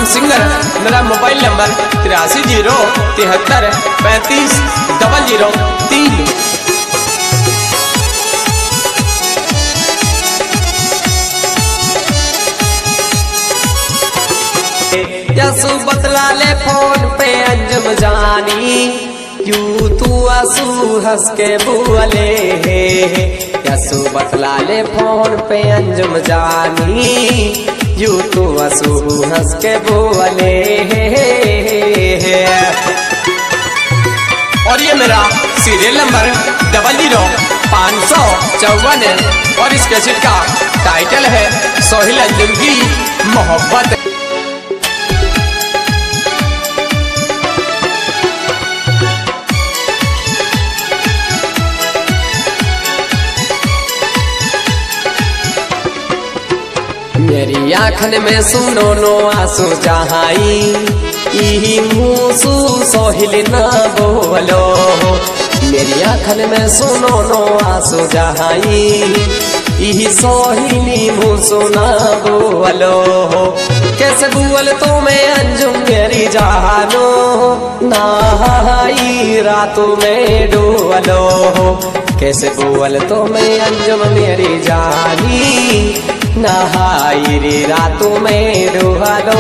नाम सिंगर, मेरा mobile number 8307353003। Yesu बतला ले फोन पे अंजुम जानी, यू तू असू हंस के बोले। यसु बतला ले फोन पे अंजुम जानी, यू तू असू हंस के बोले। और ये मेरा सीरियल नंबर 00554 और इस कैसेट का टाइटल है सोहिल अंजुम की मोहब्बत। मेरी आँखन में सुनो नो आंसू जहाई, यही मूसू सोहिल ना बोलो। मेरी आँखन में सुनो नो आंसू जहाई, यही सोहिली मूसू ना बोलो। कैसे बोल तो मैं अंजुम मेरी जानो, नहाई रातों में डोलो। कैसे बोल तो मैं अंजुम मेरी जानी, नहाई रे रातों में डोलो।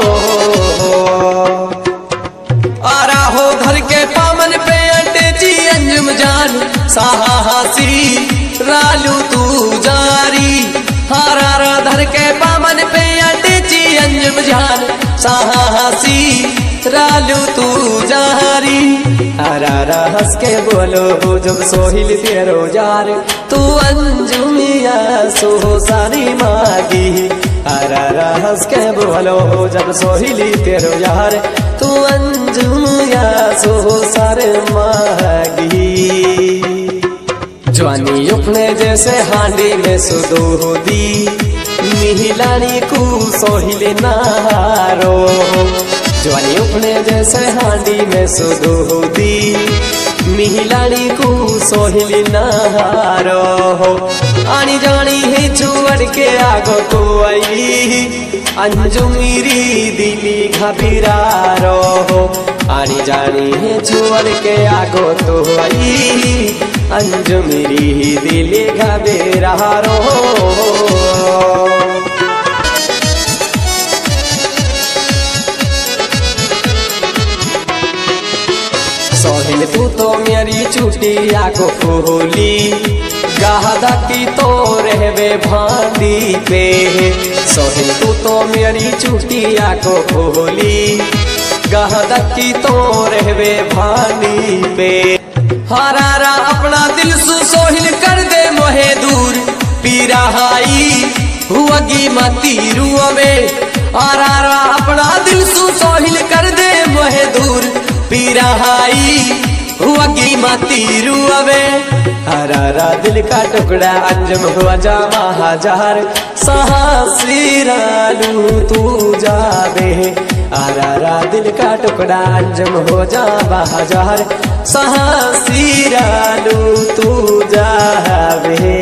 आरा हो घर के पामन पे अंटे जी अंजुम जान, साहसी रालू तू जारी। हारा धर के पामन पे अंटे जी अंजुम जान, साहसी रालू तू जारी। हरा हंस के बोलो जब सोहिल तेरो जार, तू अंजुमिया सो सारी मागी। हरा हंस के बोलो जब सोहिली तेरो यार, तू अंजुमिया सो सारे मागी। जवानी अपने जैसे हांडी में सुदोदी, मिहिलानी को सोहिल नारो। जवानी अपने जैसे हांडी में सुदोदी, मिहिलानी को सोहिल नारो। आनी जानी है छुअड़ के आगो को आई, अंजुमीरी दिली घबीरारो। आनी जानी है छुअड़ के आगो तो आई, अंजुमीरी दिली घबीरारो। सोहिल तू तो मेरी चुटिया को फूली, गादा की तो रहवे भांडी पे। सोहिल तू तो मेरी चुटिया को फूली, गादा की तो रहवे भांडी पे। हारा अपना दिल सु सोहिल कर दे मोहे दूर, पीराहाई हुआगी मती रुआ में। हारा अपना दिल सु सोहिल कर दे मोहे दूर, पीराहाई हुआगी मती रुआ में। हरा दिल का टुकड़ा अंजुम हुआ जा महाजार, साहसी रालू तू जाबे। हरा दिल का टुकड़ा अंजुम हो जा महाजार, साहसी रालू तू जाबे।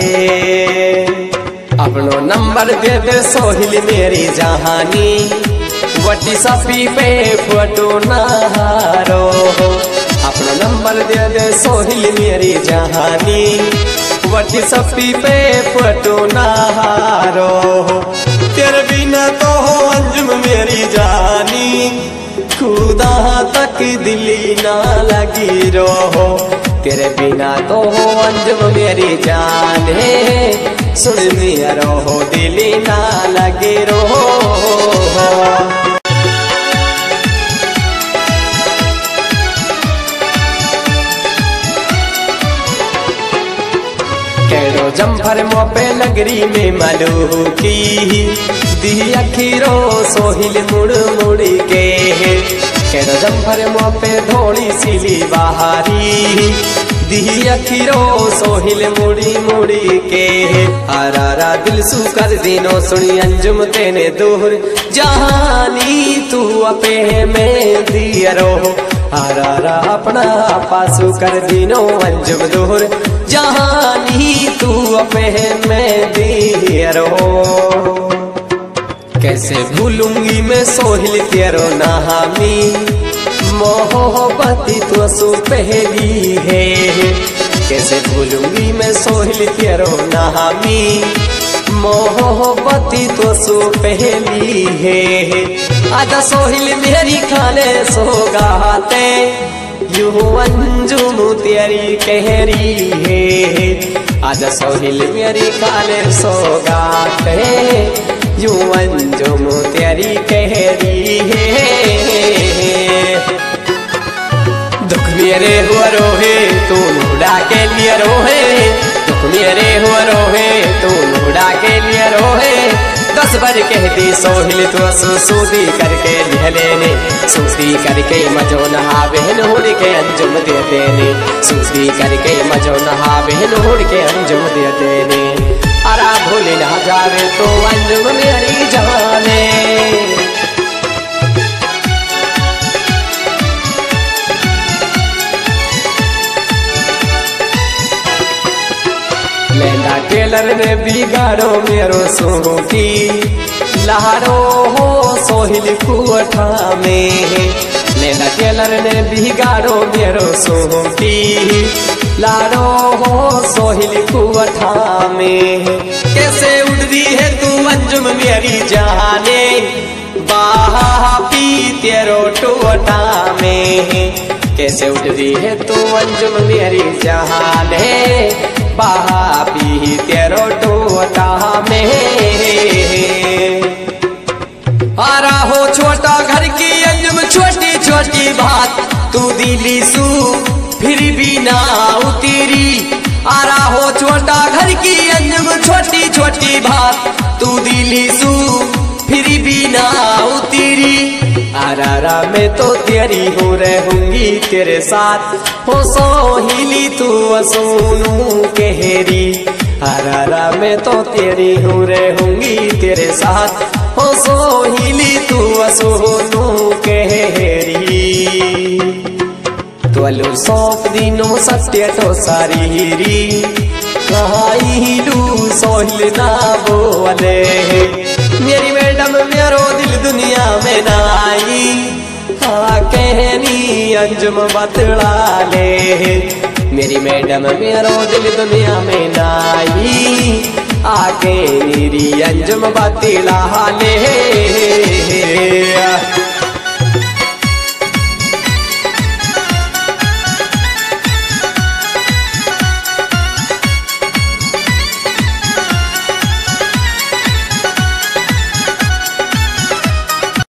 अपनो नंबर दे दे सोहिल मेरी जहानी, वटी सपी पे फोटो नहारो। अपना नंबर दे दे सोहिल मेरी जहानी, वटी सपी पे फोटो नहारो। तेरे बिना तो हो अंजुम मेरी जानी, खुदा तक दिली ना लगी रोहो। तेरे बिना तो हो अंजुम मेरी जान है, सुन मिया रोहो दिली ना लगी रोहो। केड़ो जम्फर मोपे नगरी में मलू की, दी अखीरो सोहिल मुड़ मुड़ के। केड़ो जम्फर मोपे धोड़ी सिली बहारी, दी अखीरो सोहिल मुड़ी मुड़ी के। हरा दिल सु कर दिनो सुनी अंजुम तेने दूर, जहानी तू अपे में दियरो। हरा अपना पासु कर दिनो अंजुम दूर, जहानी तू अपे में दियरो। कैसे भूलूंगी मैं सोहिल तेरो नामी, मोहब्बती तो सो पहली है। कैसे भूलूंगी मैं सोहिल तेरो नामी, मोहब्बती तो सो पहली है। आजा सोहिल मेरी खाने सोगाते, यूं अंजुम तेरी कहरी है। आजा सोहिल मेरी खाने सोगाते, यूं अंजुम तेरी कहरी है। दुख मेरे हुआ रोहे तू नूडा के लिए रोहे, दुख मेरे हुआ रोहे तू नूडा के लिए रोहे। 10 बार कहती सोहिल तो सूदी करके लिह लेने, सूदी करके मजो नहा बहन होड़ के अंजुम दे देने, सूदी करके मजो नहा बहन होड़ के अंजुम दे देने। अरा भूल ना जावे तो अंजुम मेरी जाने। लैंडा टेलर ने बिगाड़ो मेरो सूटी, लारो हो सोहिल कुअठा में। लैंडा टेलर ने बिगाड़ो मेरो सूटी, लारो हो सोहिल कुअठा में। कैसे उड़ रही है तू अंजुम मेरी जाने, बाहा पी तेरो टुअटा में। कैसे उड़ रही है तू अंजुम मेरी जाने, बाहा पी तेरो टोटा में। आ रहा हो छोटा घर की अंजुम छोटी छोटी बात, तू दिली सू फिर भी ना उतरी। आ रहा हो छोटा घर की अंजुम छोटी छोटी बात, तू दिली सू फिर भी ना उतरी। आरा मैं तो तेरी हो रहूंगी तेरे साथ, हो सोहिली तू असोनू कहरी। आरा मैं तो तेरी हो रहूंगी तेरे साथ, हो सोहिली तू असोनू कहरी। त्वलु सौंप दिनो सत्य तो सारीरी, कहाईलू सोहिल ना बोले। मेरी मैडम मेरो दिल दुनिया में नाई, हाँ कहनी अंजुम बतला ले। मेरी मैडम मेरो दिल दुनिया में नाई, आके मेरी अंजुम बतला ले।